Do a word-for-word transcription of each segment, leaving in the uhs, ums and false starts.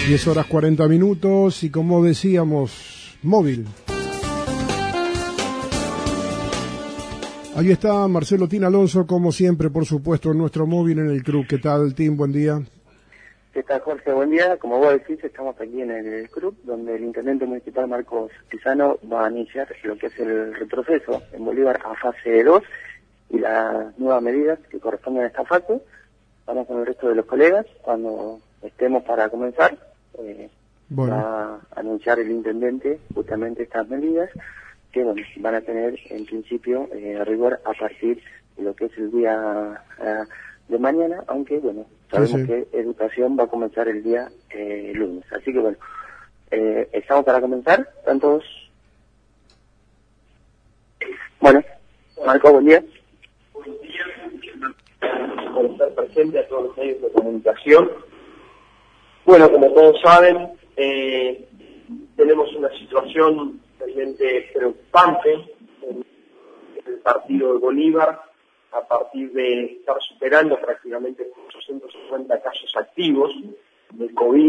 diez horas cuarenta minutos y como decíamos, móvil. Ahí está Marcelo Tin Alonso, como siempre, por supuesto, en nuestro móvil en el club. ¿Qué tal, Tin? Buen día. ¿Qué tal, Jorge? Buen día. Como vos decís, estamos aquí en el club, donde el intendente municipal Marcos Pisano va a iniciar lo que es el retroceso en Bolívar a fase dos y las nuevas medidas que corresponden a esta fase. Vamos con el resto de los colegas. Cuando estemos para comenzar, eh, bueno. va a anunciar el intendente justamente estas medidas que bueno, van a tener en principio eh, rigor a partir de lo que es el día eh, de mañana, aunque bueno, sabemos sí, sí. que educación va a comenzar el día eh, lunes. Así que bueno, eh, estamos para comenzar, ¿están todos? Bueno, Marco, buen día. Buen día, por estar presente a todos los medios de comunicación. Bueno, como todos saben, eh, tenemos una situación realmente preocupante en el partido de Bolívar, a partir de estar superando prácticamente ochocientos cincuenta casos activos de COVID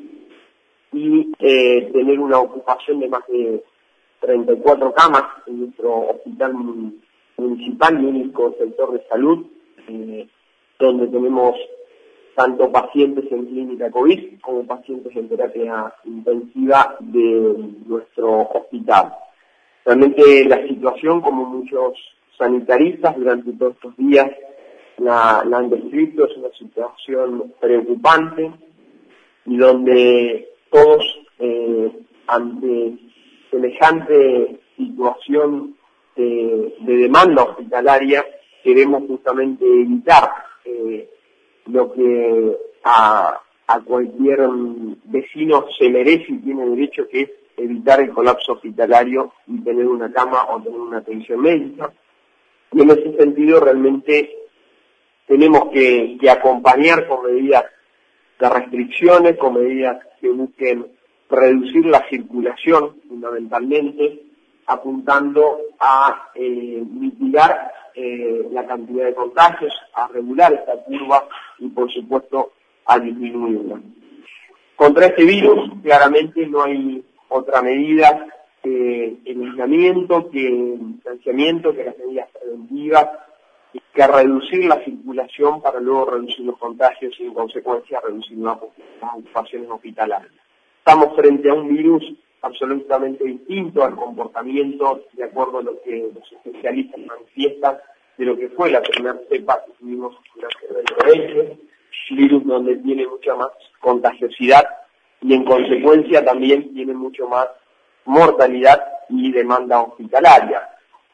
y eh, tener una ocupación de más de treinta y cuatro camas en nuestro hospital municipal y único sector de salud, eh, donde tenemos tanto pacientes en clínica COVID como pacientes en terapia intensiva de nuestro hospital. Realmente la situación, como muchos sanitaristas durante todos estos días la, la han descrito, es una situación preocupante y donde todos eh, ante semejante situación de, de demanda hospitalaria queremos justamente evitar eh, lo que a, a cualquier vecino se merece y tiene derecho, que es evitar el colapso hospitalario y tener una cama o tener una atención médica. Y en ese sentido realmente tenemos que, que acompañar con medidas de restricciones, con medidas que busquen reducir la circulación fundamentalmente, apuntando a eh, mitigar eh, la cantidad de contagios, a regular esta curva y por supuesto a disminuirla. Contra este virus claramente no hay otra medida que el aislamiento, que el distanciamiento, que las medidas preventivas, que reducir la circulación para luego reducir los contagios y en consecuencia reducir las ocupaciones hospitalarias. Estamos frente a un virus absolutamente distinto al comportamiento, de acuerdo a lo que los especialistas manifiestan, de lo que fue la primera cepa que tuvimos durante el veinte veinte, virus donde tiene mucha más contagiosidad y en consecuencia también tiene mucho más mortalidad y demanda hospitalaria.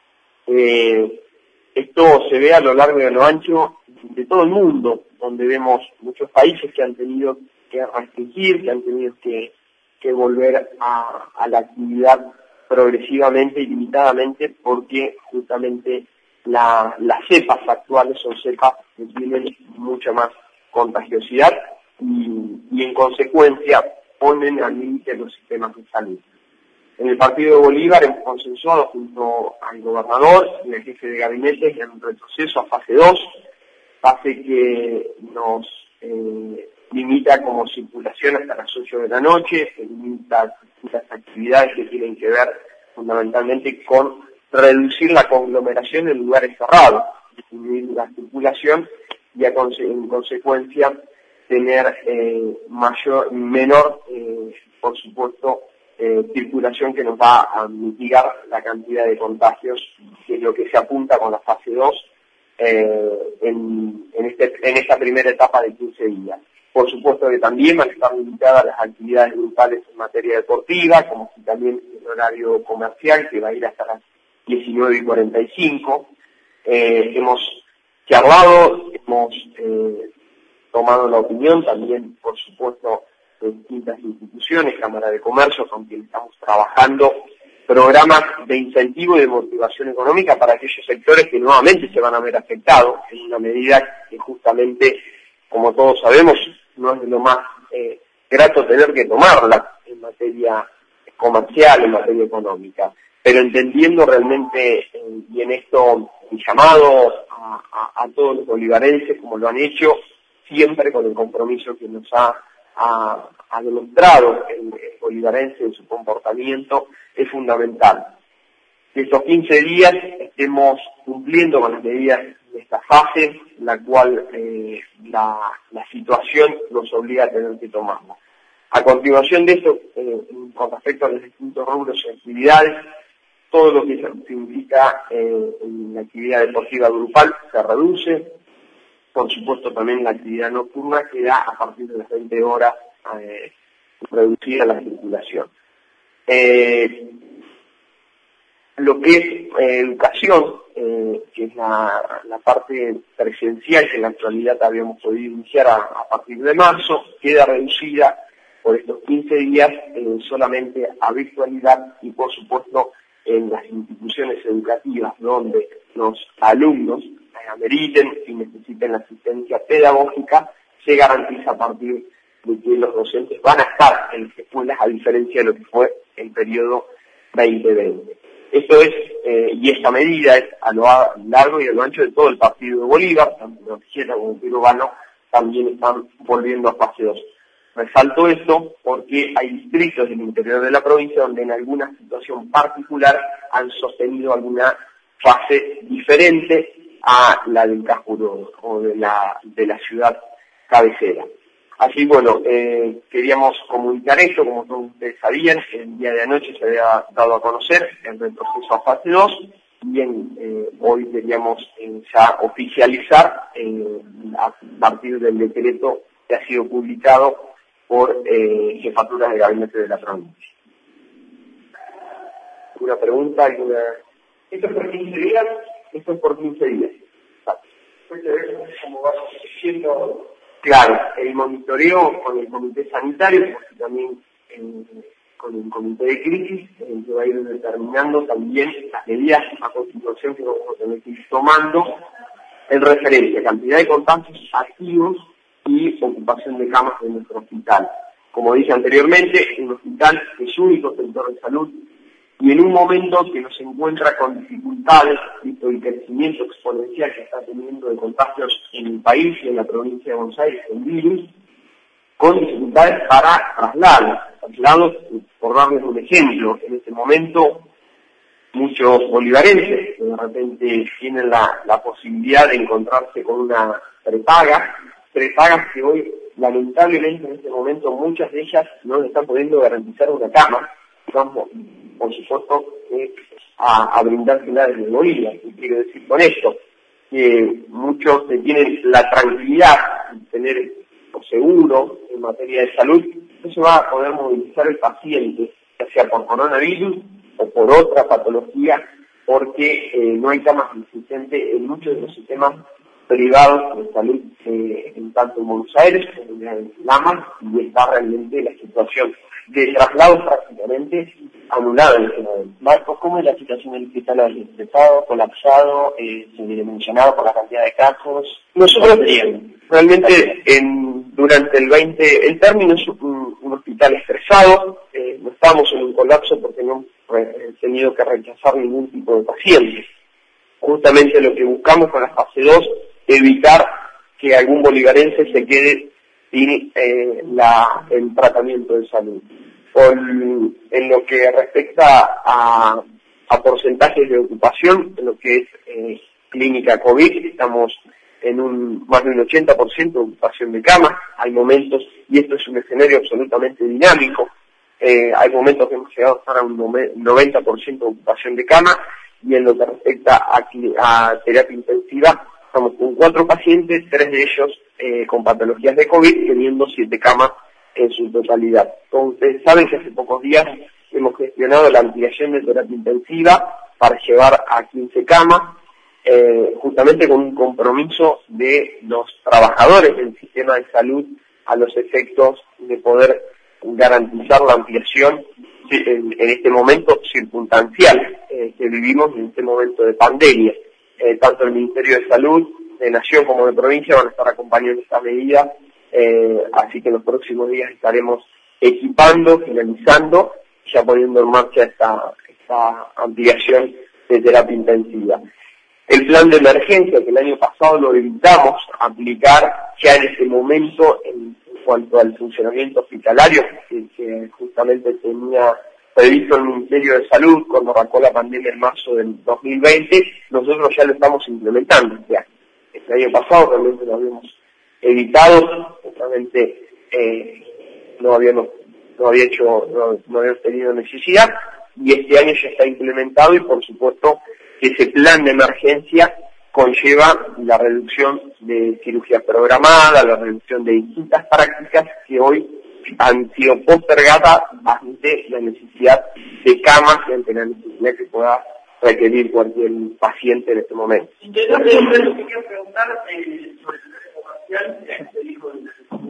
Eh, esto se ve a lo largo y a lo ancho de todo el mundo, donde vemos muchos países que han tenido que restringir, que han tenido que que volver a, a la actividad progresivamente y limitadamente, porque justamente la, las cepas actuales son cepas que tienen mucha más contagiosidad y, y en consecuencia ponen al límite los sistemas de salud. En el partido de Bolívar hemos consensuado junto al gobernador y al jefe de gabinete en un retroceso a fase dos, fase que nos eh, limita como circulación hasta las ocho de la noche, se limita las actividades que tienen que ver fundamentalmente con reducir la conglomeración en lugares cerrados, disminuir la circulación y a conse en consecuencia tener eh, mayor, menor, eh, por supuesto, eh, circulación que nos va a mitigar la cantidad de contagios, que es lo que se apunta con la fase dos eh, en, en, este, en esta primera etapa de quince días. Por supuesto que también van a estar limitadas las actividades grupales en materia deportiva, como si también el horario comercial, que va a ir hasta las diecinueve y cuarenta y cinco. Eh, hemos charlado, hemos eh, tomado la opinión también, por supuesto, de distintas instituciones, Cámara de Comercio, con quien estamos trabajando, programas de incentivo y de motivación económica para aquellos sectores que nuevamente se van a ver afectados, en una medida que justamente, como todos sabemos, no es de lo más eh, grato tener que tomarla en materia comercial, en materia económica, pero entendiendo realmente, eh, y en esto mi llamado a, a, a todos los bolivarenses, como lo han hecho, siempre con el compromiso que nos ha ha, ha demostrado el, el bolivarense en su comportamiento es fundamental. Que estos quince días estemos cumpliendo con las medidas de esta fase, la cual eh, la, la situación nos obliga a tener que tomarla. A continuación de esto, eh, con respecto a los distintos rubros y actividades, todo lo que significa eh, la actividad deportiva grupal se reduce. Por supuesto, también la actividad nocturna queda a partir de las veinte horas eh, reducida la circulación. Eh, lo que es eh, educación, eh, que es la, la parte presencial que en la actualidad habíamos podido iniciar a, a partir de marzo, queda reducida por estos quince días eh, solamente a virtualidad y, por supuesto, en las instituciones educativas donde los alumnos ameriten y necesiten la asistencia pedagógica, se garantiza a partir de que los docentes van a estar en las escuelas, a diferencia de lo que fue el periodo veinte veinte. Esto es, eh, y esta medida es a lo largo y a lo ancho de todo el partido de Bolívar, tanto Noticieta como Peruano también están volviendo a fase dos. Resalto esto porque hay distritos del interior de la provincia donde en alguna situación particular han sostenido alguna fase diferente a la del casco o de la, de la ciudad cabecera. Así, bueno, eh, queríamos comunicar esto, como todos ustedes sabían, el día de anoche se había dado a conocer el retroceso a fase dos, y bien, eh, hoy queríamos eh, ya oficializar eh, a partir del decreto que ha sido publicado por eh, jefaturas de gabinete de la provincia. ¿Alguna pregunta? ¿Alguna? ¿Esto es por quince días? Esto es por quince días. ¿Cómo vamos haciendo? Claro, el monitoreo con el comité sanitario, porque también eh, con el comité de crisis, eh, que va a ir determinando también las medidas a continuación que vamos a tener que ir tomando en referencia a cantidad de contagios activos y ocupación de camas de nuestro hospital. Como dije anteriormente, un hospital es único sector de salud y en un momento que nos encuentra con dificultades, visto el crecimiento exponencial que está teniendo de contagios en el país y en la provincia de Buenos Aires, el virus, con dificultades para traslados. Traslados, por darles un ejemplo, en este momento muchos bolivarenses que de repente tienen la, la posibilidad de encontrarse con una prepaga, prepagas que hoy, lamentablemente en este momento, muchas de ellas no le están pudiendo garantizar una cama, vamos, por supuesto, eh, a, a brindársela desde Bolivia. ¿Qué quiero decir con esto? Que muchos tienen la tranquilidad de tener seguro en materia de salud, no se va a poder movilizar el paciente, ya sea por coronavirus o por otra patología, porque eh, no hay camas suficientes en muchos de los sistemas privados de salud, eh, en tanto en Buenos Aires como en Lamas, y está realmente la situación de traslados prácticamente anulada en este momento. Marcos, ¿cómo es la situación del hospital hoy? ¿Estado colapsado, eh, mencionado por la cantidad de casos? Nosotros realmente en, durante el veinte, el término es un, un hospital estresado, eh, no estamos en un colapso porque no hemos tenido que rechazar ningún tipo de pacientes. Justamente lo que buscamos con la fase dos, evitar que algún bolivarense se quede sin eh, la, el tratamiento de salud. Con, en lo que respecta a, a porcentajes de ocupación, en lo que es eh, clínica COVID, estamos en un más de un ochenta por ciento de ocupación de camas. Hay momentos, y esto es un escenario absolutamente dinámico, eh, hay momentos que hemos llegado a estar a un noventa por ciento de ocupación de cama, y en lo que respecta a, a terapia intensiva, estamos con cuatro pacientes, tres de ellos eh, con patologías de COVID, teniendo siete camas en su totalidad. Como ustedes saben que hace pocos días hemos gestionado la ampliación de terapia intensiva para llevar a quince camas, eh, justamente con un compromiso de los trabajadores del sistema de salud a los efectos de poder garantizar la ampliación en, en este momento circunstancial eh, que vivimos en este momento de pandemia. Eh, tanto el Ministerio de Salud, de Nación como de Provincia van a estar acompañando esta medida, eh, así que en los próximos días estaremos equipando, finalizando, ya poniendo en marcha esta, esta ampliación de terapia intensiva. El plan de emergencia que el año pasado lo evitamos aplicar ya en este momento en cuanto al funcionamiento hospitalario que, que justamente tenía previsto el Ministerio de Salud cuando arrancó la pandemia en marzo del dos mil veinte, nosotros ya lo estamos implementando este año. Este año pasado realmente lo habíamos evitado, justamente eh, no habíamos no había hecho, no, no habíamos tenido necesidad, y este año ya está implementado, y por supuesto que ese plan de emergencia conlleva la reducción de cirugía programada, la reducción de distintas prácticas que hoy han sido postergadas ante la necesidad de camas y ante la necesidad que pueda requerir cualquier paciente en este momento. Entonces, yo quería preguntar eh, sobre el sistema comercial, se dijo en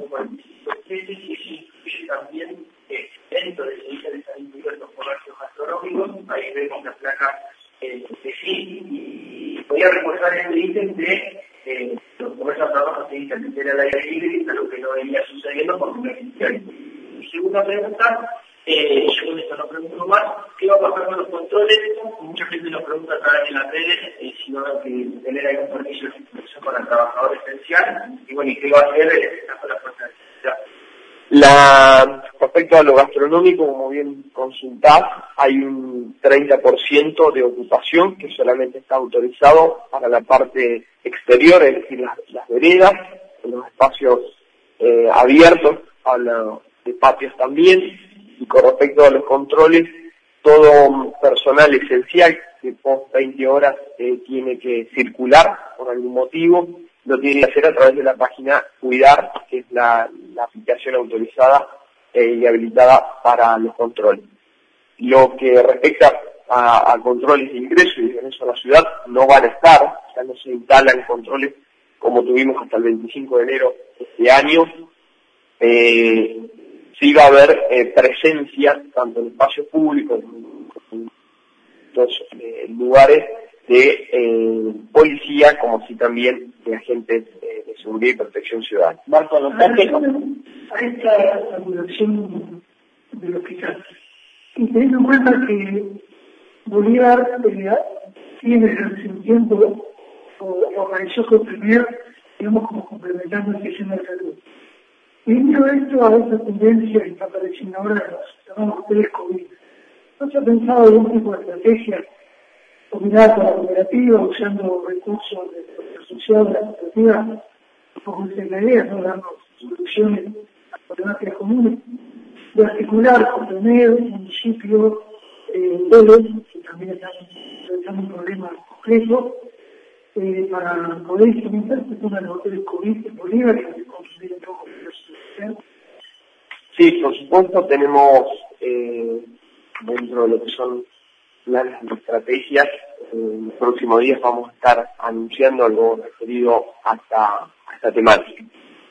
el y también eh, dentro de esa lista están incluidos los comercios gastronómicos, ahí vemos la placa eh, de sí, y voy a reforzar este ítem de eh, los comercios gastronómicos tienen que atender al aire libre, a lo que no venía sucediendo por no existía. Mi segunda pregunta, eh, yo con esto no pregunto más, ¿qué va a pasar con los controles? Mucha gente nos pregunta también en las redes eh, si van a tener algún permiso de suspensión para el trabajador esencial, y bueno, ¿y qué va a hacer eh, la fuerza de seguridad? La, respecto a lo gastronómico, como bien consultás, hay un treinta por ciento de ocupación que solamente está autorizado para la parte exterior, es decir, las, las veredas, los espacios eh, abiertos, habla de patios también, y con respecto a los controles, todo personal esencial que post veinte horas eh, tiene que circular por algún motivo, lo tiene que hacer a través de la página Cuidar, que es la, la aplicación autorizada eh, y habilitada para los controles. Lo que respecta a, a controles de ingreso y de ingreso a la ciudad, no van a estar, ya no se instalan controles como tuvimos hasta el veinticinco de enero de este año. Eh, sí va a haber eh, presencia, tanto en espacios públicos, en los eh, lugares de eh, policía, como si también de agentes eh, de seguridad y protección ciudadana. Marco, anotaste a esta regulación del hospital. Y teniendo en cuenta que Bolívar eh, tiene desde un tiempo organizó con primer, digamos, como complementando el sistema de salud. Y debido a esto, a esta tendencia que está apareciendo ahora, los llamamos hoteles COVID, ¿no se ha pensado en algún tipo de estrategia combinada con la cooperativa, usando recursos de la sociedad de la cooperativa, como dice la idea, ¿no? Darnos soluciones a problemáticas comunes, de articular con primer municipio, eh, Vélez, que también están realizando un problema complejo, eh, para poder implementar este tema de los hoteles COVID en Bolívar y de construir un poco de. Sí, por supuesto, tenemos eh, dentro de lo que son planes y estrategias, eh, en los próximos días vamos a estar anunciando algo referido a esta, a esta temática.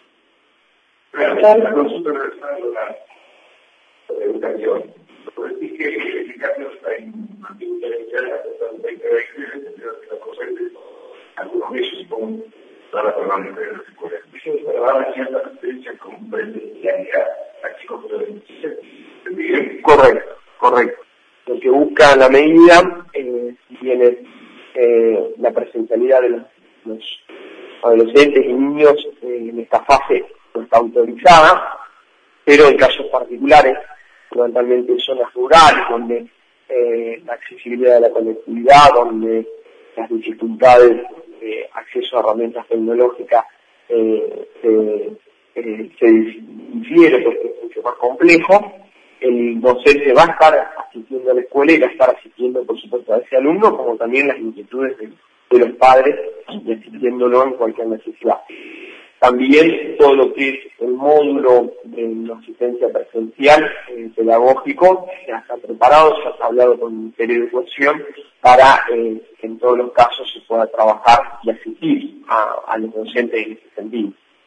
Nosotros regresando a la educación, pues sí que explicarnos hay una diferencia hasta el veinte veinte, la cosa es de algunos meses con toda la programación de las escuelas. Eso se va a cierta experiencia con presencialidad a chicos de Correcto, correcto. Lo que busca la medida, eh, si bien es eh, la presencialidad de los, los adolescentes y niños eh, en esta fase no está autorizada, pero en casos particulares, fundamentalmente en zonas rurales, donde eh, la accesibilidad de la conectividad, donde las dificultades de acceso a herramientas tecnológicas eh, eh, eh, se difiere porque es mucho más complejo, el docente va a estar asistiendo a la escuela y va a estar asistiendo, por supuesto, a ese alumno, como también las inquietudes de, de los padres y asistiéndolo en cualquier necesidad. También todo lo que es el módulo de la asistencia presencial eh, pedagógico ya está preparado, ya está hablado con el Ministerio de Educación para eh, que en todos los casos se pueda trabajar y asistir a, a los docentes en ese sentido.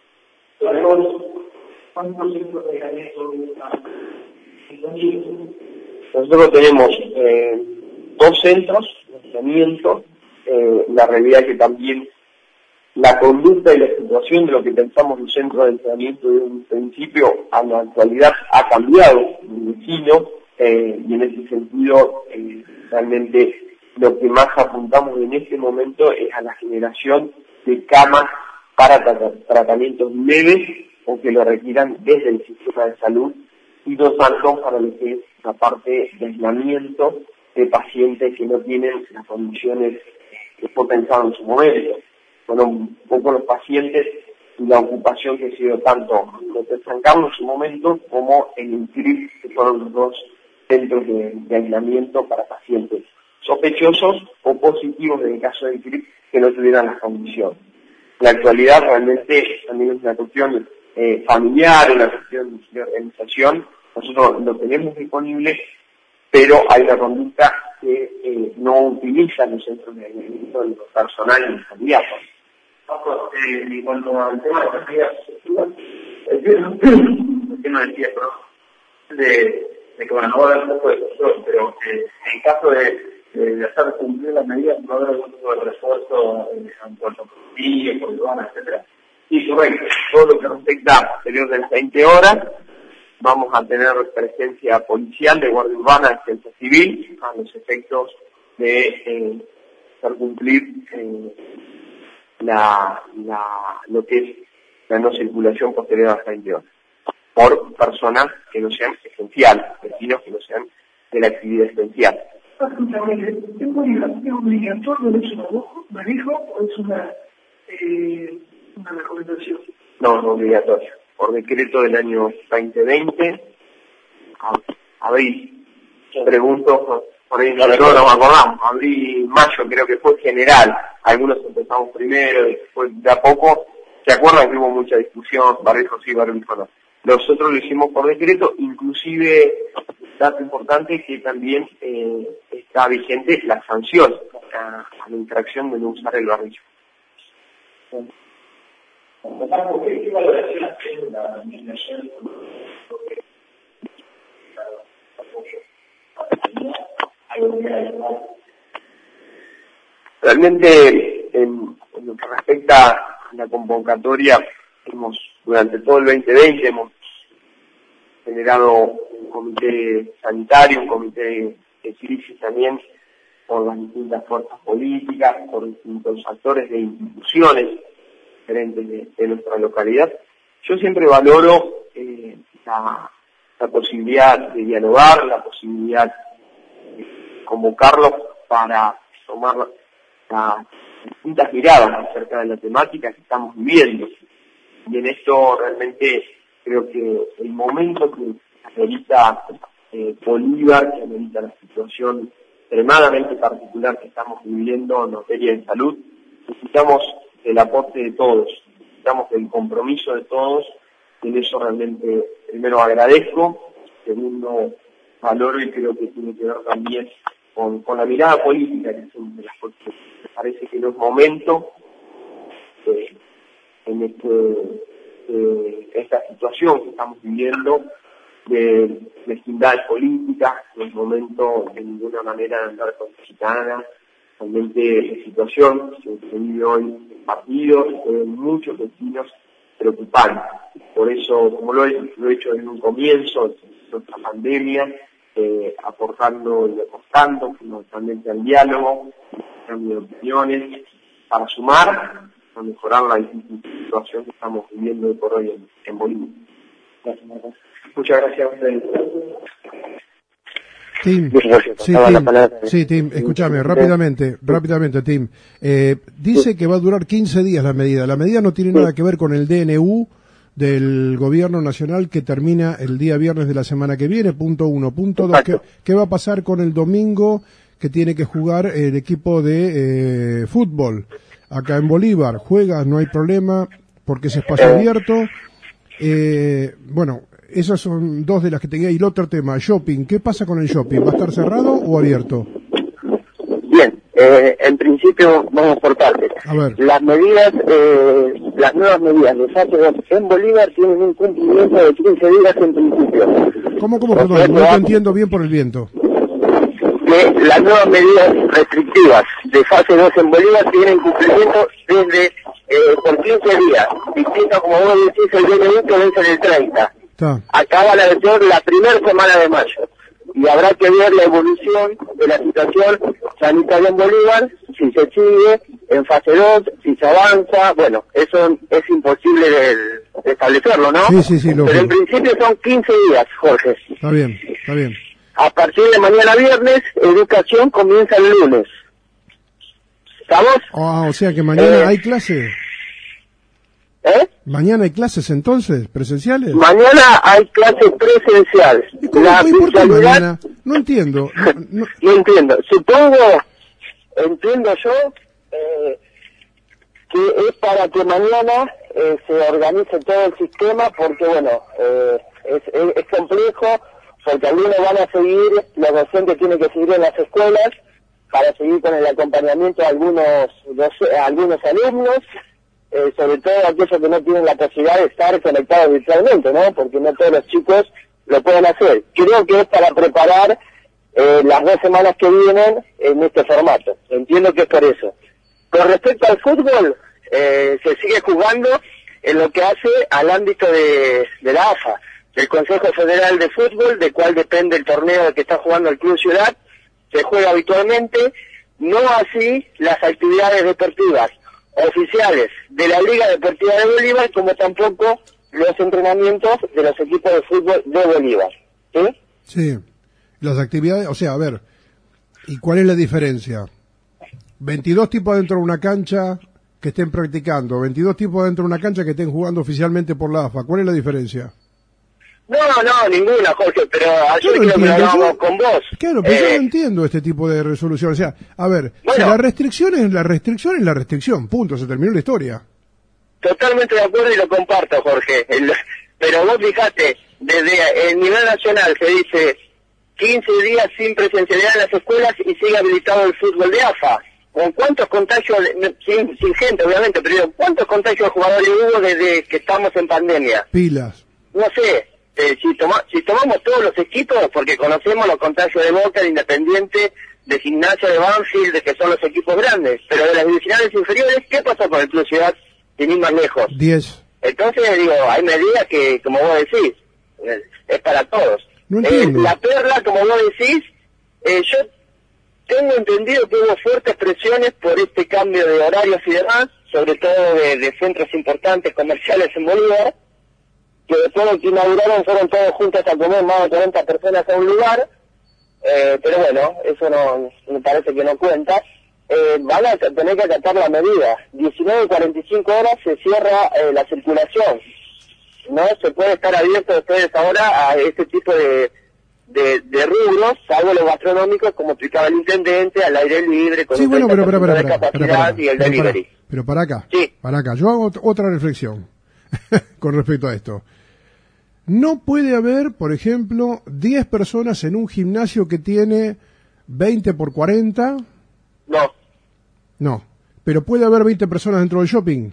¿Cuántos centros de aislamiento? Nosotros tenemos eh, dos centros de aislamiento, eh, la realidad es que también la conducta y la situación de lo que pensamos un centro de entrenamiento de un principio a la actualidad ha cambiado en el vecino, eh, y en ese sentido eh, realmente lo que más apuntamos en este momento es a la generación de camas para tra- tratamientos leves o que lo requieran desde el sistema de salud, y no tanto para lo que es la parte de aislamiento de pacientes que no tienen las condiciones que fue pensado en su momento. Bueno, un poco los pacientes y la ocupación que ha sido tanto de San Carlos en su momento como en el C R I P, que fueron los dos centros de, de aislamiento para pacientes sospechosos o positivos en el caso del C R I P que no tuvieran las condiciones. La actualidad realmente también es una cuestión eh, familiar, una cuestión de organización. Nosotros lo tenemos disponible, pero hay una conducta que eh, no utiliza los centros de aislamiento de los personal y los candidatos. Eh, en cuanto al tema de las medidas el tema decía, ¿no? de, de que bueno, no va a haber un poco de control, pero eh, en caso de, de, de hacer cumplir las medidas, no va a haber algún tipo de refuerzo eh, en cuanto a policía, poliduana, etcétera. Sí, correcto. Todo lo que respecta a exterior de las veinte horas, vamos a tener presencia policial de Guardia Urbana, de Defensa Civil, a los efectos de eh, hacer cumplir eh, la, la, lo que es la no circulación posterior a las veinte horas, por personas que no sean esenciales, vecinos que no sean de la actividad esencial. ¿Es obligatorio el uso de manejo o es una, eh, una recomendación? No, no obligatorio. Por decreto del año veinte veinte, abril, pregunto, por ahí no, no nos acordamos, abril, mayo creo que fue general, algunos empezamos primero, después de a poco, ¿se acuerdan que hubo mucha discusión, barbijo sí, barbijo no? Nosotros lo hicimos por decreto, inclusive, dato importante que también eh, está vigente la sanción a, a la infracción de no usar el barbijo. ¿Qué valoración hace la administración? Realmente, en, en lo que respecta a la convocatoria, hemos, durante todo el veinte veinte hemos generado un comité sanitario, un comité de crisis también, por las distintas fuerzas políticas, por distintos actores de instituciones diferentes de, de nuestra localidad. Yo siempre valoro eh, la, la posibilidad de dialogar, la posibilidad de convocarlos para tomar las distintas miradas acerca de la temática que estamos viviendo. Y en esto realmente creo que el momento que amerita eh, Bolívar, que amerita la situación extremadamente particular que estamos viviendo en materia de salud, necesitamos el aporte de todos, necesitamos el compromiso de todos, y en eso realmente primero agradezco, segundo valoro y creo que tiene que ver también con, con la mirada política que son de las cosas. Me parece que no es momento eh, en este, eh, esta situación que estamos viviendo de mezquindades políticas, no es momento de ninguna manera de andar con gitanas. Realmente la situación que se vive hoy en partidos, se ven muchos vecinos preocupantes. Por eso, como lo he, lo he hecho en un comienzo de nuestra pandemia, eh, aportando y apostando fundamentalmente al diálogo, cambio de opiniones, para sumar, para mejorar la difícil situación que estamos viviendo hoy por hoy en, en Bolivia. Gracias, Marcos. Muchas gracias a ustedes. Tim, sí, Tim, sí, Tim, escúchame, rápidamente, rápidamente, Tim. Eh, dice que va a durar quince días la medida. La medida no tiene nada que ver con el D N U del Gobierno Nacional que termina el día viernes de la semana que viene, punto uno. Punto dos, ¿qué, qué va a pasar con el domingo que tiene que jugar el equipo de eh, fútbol? Acá en Bolívar, juega, no hay problema, porque es espacio abierto. Eh, bueno, esas son dos de las que tenía. Y el otro tema, shopping. ¿Qué pasa con el shopping? ¿Va a estar cerrado o abierto? Bien, eh, en principio vamos por partes. A ver. Las medidas, eh, las nuevas medidas de fase dos en Bolívar tienen un cumplimiento de quince días en principio. ¿Cómo, cómo, perdón? No te entiendo bien por el viento. Que las nuevas medidas restrictivas de fase dos en Bolívar tienen cumplimiento desde eh, por quince días. Distinto, como vos decís, el D N U que vence en el treinta. Está. Acaba la versión la primera semana de mayo. Y habrá que ver la evolución de la situación sanitaria en Bolívar, si se sigue en fase dos, si se avanza, bueno, eso es imposible de, de establecerlo, ¿no? Sí, sí, sí. Lo Pero en principio son quince días, Jorge. Está bien, está bien. A partir de mañana viernes, educación comienza el lunes. ¿Estamos? Ah, o sea que mañana Eh, hay clases. ¿Eh? ¿Mañana hay clases entonces, presenciales? Mañana hay clases presenciales. ¿Y cómo, La y por qué virtualidad- mañana? No entiendo. No, no- No entiendo. Supongo, entiendo yo, eh, que es para que mañana eh, se organice todo el sistema, porque bueno, eh, es, es, es complejo, porque algunos van a seguir, los docentes tienen que seguir en las escuelas para seguir con el acompañamiento de algunos, doce- algunos alumnos, eh, sobre todo aquellos que no tienen la posibilidad de estar conectados virtualmente, ¿no? Porque no todos los chicos lo pueden hacer. Creo que es para preparar eh, las dos semanas que vienen en este formato. Entiendo que es por eso. Con respecto al fútbol, eh, se sigue jugando en lo que hace al ámbito de, de la A F A, del Consejo Federal de Fútbol, de cual depende el torneo que está jugando el Club Ciudad. Se juega habitualmente, no así las actividades deportivas oficiales de la Liga Deportiva de Bolívar, como tampoco los entrenamientos de los equipos de fútbol de Bolívar. ¿Sí? Sí. Las actividades, o sea, a ver, ¿y cuál es la diferencia? veintidós tipos dentro de una cancha que estén practicando, veintidós tipos dentro de una cancha que estén jugando oficialmente por la A F A. ¿Cuál es la diferencia? No, no, ninguna, Jorge, pero ayer Yo no creo que lo entiendo, hablábamos yo- con vos. Claro, pero yo Eh, no entiendo este tipo de resolución. O sea, a ver, si Bueno. la restricción es la restricción, es la restricción. Punto, se terminó la historia. Totalmente de acuerdo y lo comparto, Jorge. El- pero vos fijate, desde el nivel nacional se dice quince días sin presencialidad en las escuelas y sigue habilitado el fútbol de A F A. ¿Con cuántos contagios, no, sin, sin gente obviamente, pero digo, cuántos contagios de jugadores hubo desde que estamos en pandemia? Pilas. No sé, eh, si, toma, si tomamos todos los equipos, porque conocemos los contagios de Boca, de Independiente, de Gimnasia, de Banfield, de que son los equipos grandes, pero de las divisionales inferiores, ¿qué pasó con el Club Ciudad sin ir más lejos? diez. Entonces, digo, hay medidas que, como vos decís, eh, es para todos. No Eh, entiendo. la perla, como vos decís, eh, yo tengo entendido que hubo fuertes presiones por este cambio de horarios y demás, sobre todo de, de centros importantes comerciales en Bolívar, que después de que inauguraron fueron todos juntos a comer más de cuarenta personas a un lugar, eh, pero bueno, eso no me parece que no cuenta. Eh, van a tener que acatar la medida. diecinueve cuarenta y cinco horas se cierra eh, la circulación. No se puede estar abierto ustedes ahora a este tipo de, de, de rubros, salvo los gastronómicos, como explicaba el intendente, al aire libre, con Sí, un bueno, pero, pero, treinta por pero, ciento de pero, capacidad pero, y el pero, delivery. para, pero para acá, Sí. para acá. Yo hago ot- otra reflexión con respecto a esto. No puede haber, por ejemplo, diez personas en un gimnasio que tiene veinte por cuarenta. No, No. Pero puede haber veinte personas dentro del shopping.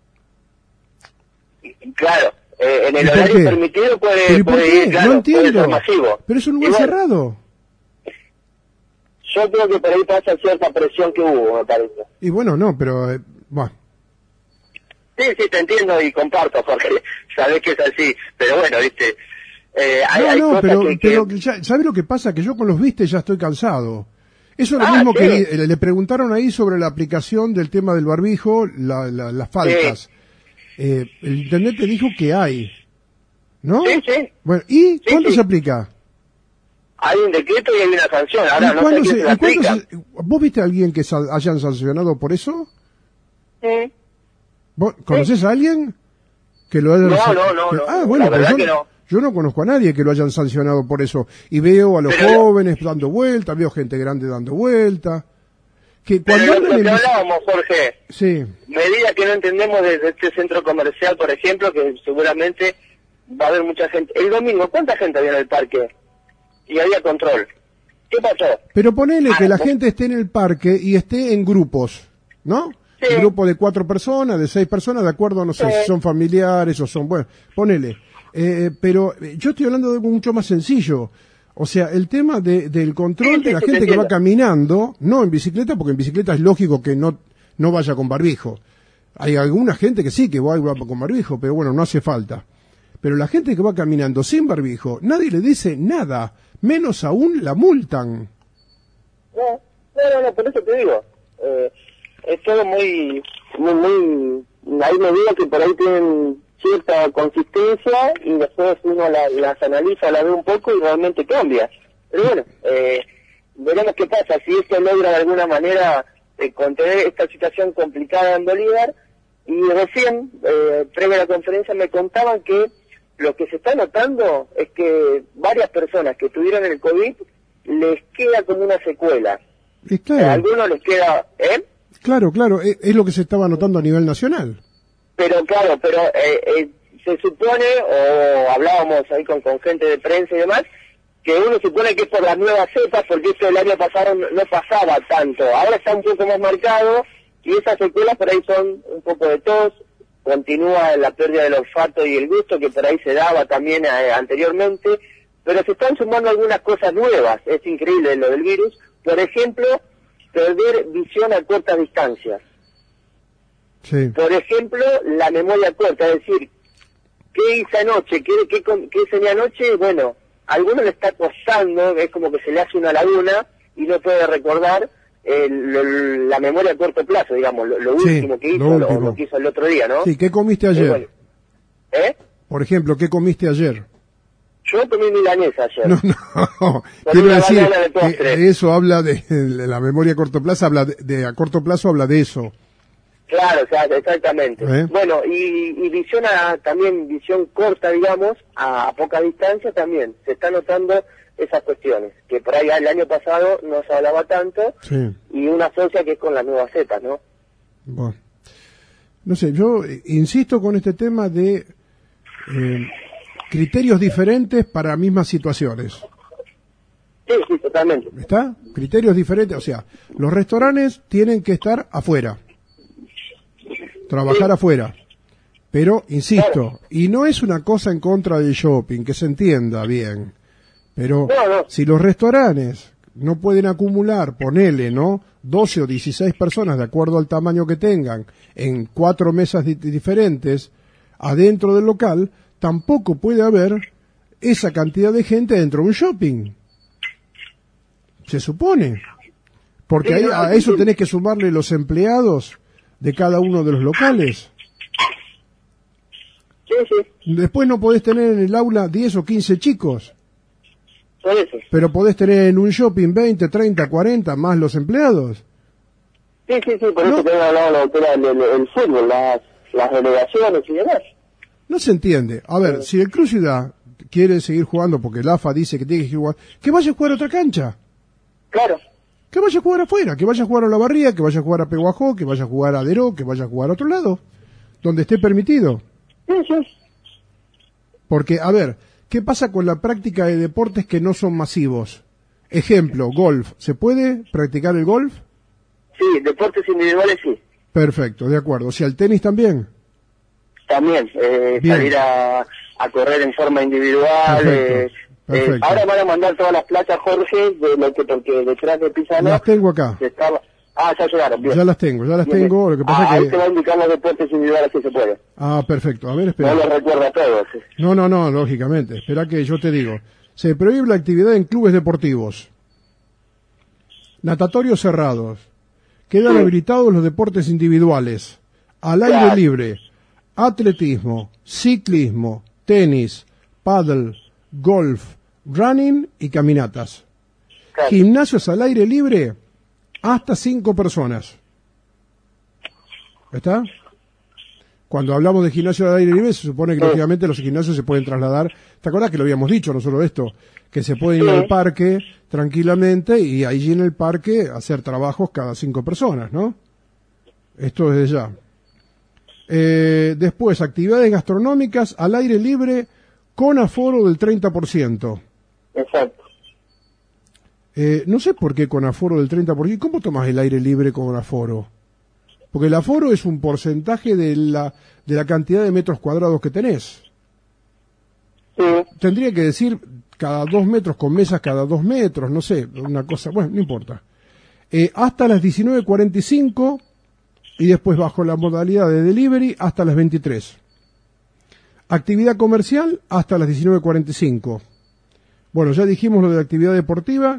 claro, eh, en ¿Y el por horario qué? permitido ¿Pero puede, y por puede qué? ir, claro, No puede entiendo. ser masivo. Pero es un Y lugar bueno, cerrado. yo creo que por ahí pasa cierta presión que hubo, me parece. Y bueno, no, pero... eh, bueno. Sí, sí, te entiendo y comparto, Jorge. Sabés que es así, pero bueno, viste, eh, hay, No, hay no, cosas pero, que... que- pero ya- ¿sabe lo que pasa? Que yo con los vistes ya estoy cansado. Eso es lo Ah, mismo sí. que di- le, le preguntaron ahí sobre la aplicación del tema del barbijo, la, la- las faltas. Eh, el intendente dijo que hay, ¿no? Sí, sí. Bueno, ¿y cuándo sí. se aplica? Hay un decreto y hay una sanción, ahora ¿Y no sé cuándo a quién se- se la y cuándo aplica. se- ¿Vos viste a alguien que sa- hayan sancionado por eso? Sí. ¿Vos conocés a alguien que lo haya No, san- no, no, que- no. Ah, bueno, La pues verdad yo, que no. yo no conozco a nadie que lo hayan sancionado por eso. Y veo a los Pero- jóvenes dando vuelta, veo gente grande dando vuelta. Que Pero cuando lo, andan lo en que bici- hablábamos, Jorge, Sí, medida que no entendemos desde este centro comercial, por ejemplo, que seguramente va a haber mucha gente. El domingo, ¿cuánta gente había en el parque? Y había control. ¿Qué pasó? pero ponele Ah, que la vos- gente esté en el parque y esté en grupos, ¿no? Sí. Un grupo de cuatro personas, de seis personas, de acuerdo, no sé, Sí. si son familiares o son, bueno, ponele. Eh, pero eh, yo estoy hablando de algo mucho más sencillo. O sea, el tema de, del control Sí, sí, de la sí, te gente que va entiendo. caminando, no en bicicleta, porque en bicicleta es lógico que no, no vaya con barbijo. Hay alguna gente que sí, que va, va con barbijo, pero bueno, no hace falta. Pero la gente que va caminando sin barbijo, nadie le dice nada, menos aún la multan. No, no, no, no, por eso te digo. Eh, es todo muy, muy, muy, hay medidas que por ahí tienen cierta consistencia y después uno la, las analiza, la ve un poco y realmente cambia. Pero bueno, eh, veremos qué pasa, si esto logra de alguna manera eh, contener esta situación complicada en Bolívar. Y recién, eh, previo a la conferencia, me contaban que lo que se está notando es que varias personas que tuvieron el COVID les queda como una secuela. Y claro. Eh, a algunos les queda, ¿eh? Claro, claro, es, es lo que se estaba notando a nivel nacional. Pero claro, pero eh, eh, se supone, o hablábamos ahí con, con gente de prensa y demás, que uno supone que es por las nuevas cepas, porque esto el año pasado no, no pasaba tanto. Ahora está un poco más marcado, y esas secuelas por ahí son un poco de tos, continúa la pérdida del olfato y el gusto, que por ahí se daba también eh, anteriormente, pero se están sumando algunas cosas nuevas, es increíble lo del virus. Por ejemplo, perder visión a cortas distancias. Sí. Por ejemplo, la memoria corta, es decir, ¿qué hice anoche? ¿Qué, qué, qué cené anoche? Bueno, a alguno le está costando, es como que se le hace una laguna y no puede recordar eh, lo, la memoria a corto plazo, digamos, lo, lo sí, último que hizo, lo, lo, último. lo que hizo el otro día, ¿no? Sí, ¿qué comiste ayer? Eh, bueno. ¿Eh? Por ejemplo, ¿qué comiste ayer? Yo comí milanesa ayer. No, no, quiero decir, de eso habla de, de la memoria a corto plazo, habla de, de a corto plazo habla de eso. Claro, o sea, exactamente. ¿Eh? Bueno, y, y visión a, también visión corta, digamos, a, a poca distancia también. Se está notando esas cuestiones, que por ahí el año pasado no se hablaba tanto, sí. Y una asocia que es con las nuevas cepas, ¿no? Bueno, no sé, yo insisto con este tema de eh, criterios diferentes para mismas situaciones. Sí, sí, totalmente. ¿Está? Criterios diferentes, o sea, los restaurantes tienen que estar afuera, trabajar sí. afuera, pero, insisto, claro. Y no es una cosa en contra del shopping, que se entienda bien, pero no, no. Si los restaurantes no pueden acumular, ponele, ¿no?, doce o dieciséis personas de acuerdo al tamaño que tengan, en cuatro mesas di- diferentes, adentro del local, tampoco puede haber esa cantidad de gente dentro de un shopping. Se supone. Porque ahí, a eso tenés que sumarle los empleados de cada uno de los locales. Sí, sí. Después no podés tener en el aula diez o quince chicos. Por eso. Pero podés tener en un shopping veinte, treinta, cuarenta más los empleados. Sí, sí, sí, por no. eso te he hablado la doctora del el fútbol, las, las delegaciones y demás. No se entiende. A ver, sí. Si el Cruz Ciudad quiere seguir jugando porque el A F A dice que tiene que jugar, que vaya a jugar a otra cancha. Claro. Que vaya a jugar afuera, que vaya a jugar a La Barría, que vaya a jugar a Peguajó, que vaya a jugar a Deró, que vaya a jugar a otro lado, donde esté permitido. Sí, sí. Porque, a ver, ¿qué pasa con la práctica de deportes que no son masivos? Ejemplo, golf. ¿Se puede practicar el golf? Sí, deportes individuales sí. Perfecto, de acuerdo. O sea, el tenis también. También, eh, salir a, a correr en forma individual. Perfecto. Eh, Perfecto. Eh, ahora van a mandar todas las plazas, Jorge, de lo que porque detrás de Pisano. Las tengo acá. Estaba... Ah, ya llegaron, bien. Ya las tengo, ya las bien, tengo. Bien. Lo que pasa ah, es que... ahí te va a indicar los deportes individuales si se puede. Ah, perfecto. A ver, espera. No los recuerdo a todos. No, no, no, lógicamente. Espera que yo te digo. Se prohíbe la actividad en clubes deportivos. Natatorios cerrados. Quedan sí. habilitados los deportes individuales. Al aire claro. libre. Atletismo, ciclismo, tenis, paddle, golf, running y caminatas. Claro. Gimnasios al aire libre, hasta cinco personas. ¿Está? Cuando hablamos de gimnasio al aire libre, se supone que sí. lógicamente los gimnasios se pueden trasladar. ¿Te acuerdas que lo habíamos dicho, no solo esto? Que se pueden ir sí. al parque tranquilamente y allí en el parque hacer trabajos cada cinco personas, ¿no? Esto desde ya. Eh, después, actividades gastronómicas al aire libre con aforo del treinta por ciento. Exacto. Eh, no sé por qué con aforo del treinta por ciento. ¿Cómo tomas el aire libre con aforo? Porque el aforo es un porcentaje de la, de la cantidad de metros cuadrados que tenés. Sí. Tendría que decir cada dos metros con mesas cada dos metros, no sé, una cosa, bueno, no importa. Eh, hasta las diecinueve cuarenta y cinco y después bajo la modalidad de delivery hasta las veintitrés. Actividad comercial hasta las diecinueve cuarenta y cinco. Bueno, ya dijimos lo de la actividad deportiva,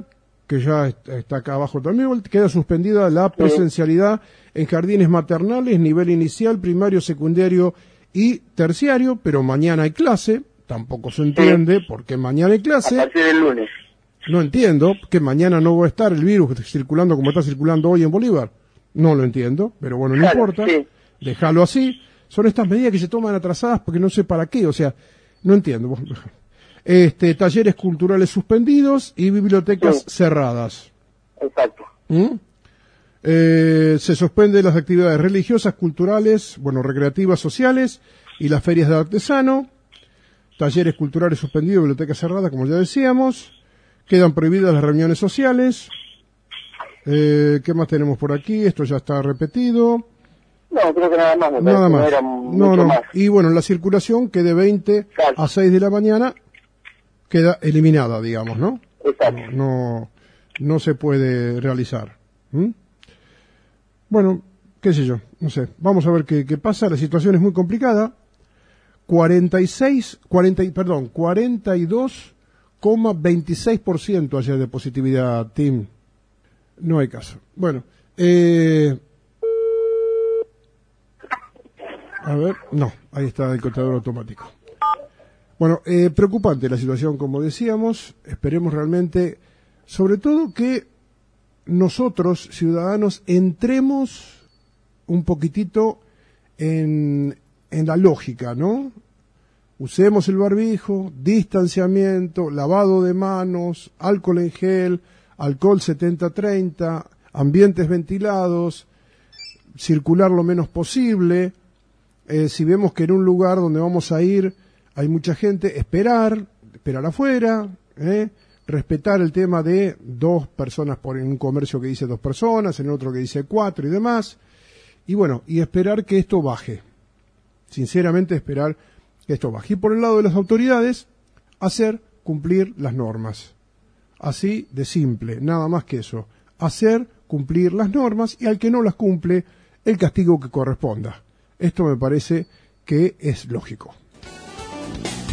que ya está acá abajo también, queda suspendida la presencialidad en jardines maternales, nivel inicial, primario, secundario y terciario, pero mañana hay clase, tampoco se entiende por qué mañana hay clase. A partir del lunes. No entiendo que mañana no va a estar el virus circulando como está circulando hoy en Bolívar. No lo entiendo, pero bueno, no Claro, importa, sí. déjalo así. Son estas medidas que se toman atrasadas porque no sé para qué, o sea, no entiendo. Este, talleres culturales suspendidos y bibliotecas Sí. cerradas. Exacto. ¿Mm? Eh, se suspenden las actividades religiosas, culturales, bueno, recreativas, sociales y las ferias de artesano. Talleres culturales suspendidos, bibliotecas cerradas, como ya decíamos. Quedan prohibidas las reuniones sociales. Eh, ¿Qué más tenemos por aquí? Esto ya está repetido. No, creo que nada más. Me Nada parece, más. No, era No, mucho no. más. Y bueno, la circulación que de veinte Claro. a seis de la mañana queda eliminada, digamos, ¿no? Exacto. No, no, no se puede realizar. ¿Mm? Bueno, qué sé yo, no sé. Vamos a ver qué, qué pasa. La situación es muy complicada. cuarenta y seis, cuarenta, perdón, cuarenta y dos coma veintiséis por ciento ayer de positividad, Tim. No hay caso. Bueno, eh, a ver, no, ahí está el contador automático. Bueno, eh, preocupante la situación, como decíamos. Esperemos realmente, sobre todo que nosotros, ciudadanos, entremos un poquitito en, en la lógica, ¿no? Usemos el barbijo, distanciamiento, lavado de manos, alcohol en gel, alcohol setenta treinta, ambientes ventilados, circular lo menos posible. Eh, si vemos que en un lugar donde vamos a ir hay mucha gente, esperar, esperar afuera, ¿eh? Respetar el tema de dos personas por en un comercio que dice dos personas, en otro que dice cuatro y demás. Y bueno, y esperar que esto baje. Sinceramente esperar que esto baje. Y por el lado de las autoridades, hacer cumplir las normas. Así de simple, nada más que eso. Hacer cumplir las normas y al que no las cumple, el castigo que corresponda. Esto me parece que es lógico.